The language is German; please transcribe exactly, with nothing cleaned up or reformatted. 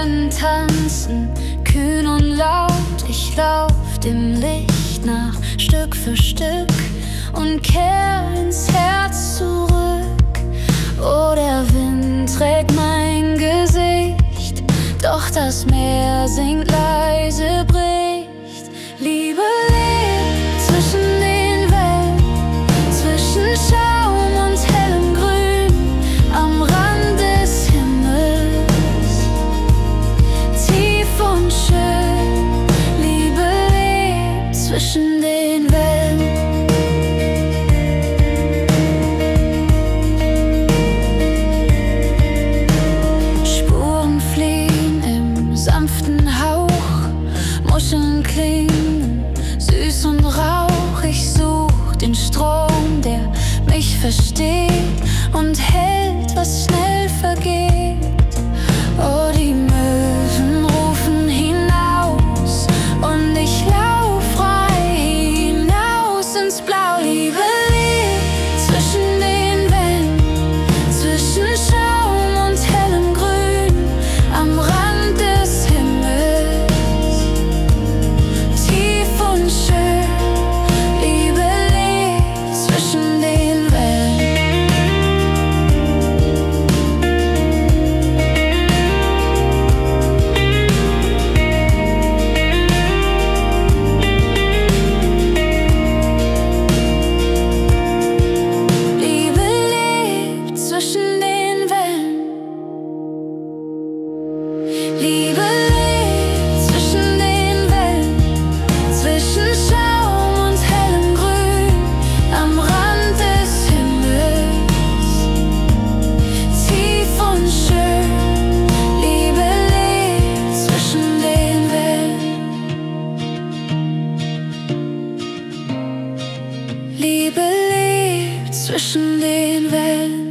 Wellen tanzen, kühn und laut. Ich lauf dem Licht nach, Stück für Stück, und kehr ins Herz zurück. Oh, der Wind trägt mein Gesicht, doch das Meer singt leise, bricht. Liebe lebt zwischen den Wellen, zwischen Schaum und hellem Grün, am Rand des Himmels, tief und schön. Liebe lebt zwischen den Wellen. Spuren fliehen im sanften Hauch, Muscheln klingen süß und rauch. Ich such den Strom, der mich versteht und hält, was schnell vergeht. Oh, die Möwen rufen hinaus und ich lauf frei hinaus ins Blau. Liebe lebt zwischen den Wellen, zwischen Schaum und hellem Grün, am Rand des Himmels, tief und schön. Liebe lebt zwischen den Wellen. Liebe lebt zwischen den Wellen. Liebe lebt zwischen den Wellen, zwischen Schaum und hellem Grün, am Rand des Himmels, tief und schön. Liebe lebt zwischen den Wellen. Liebe lebt zwischen den Wellen.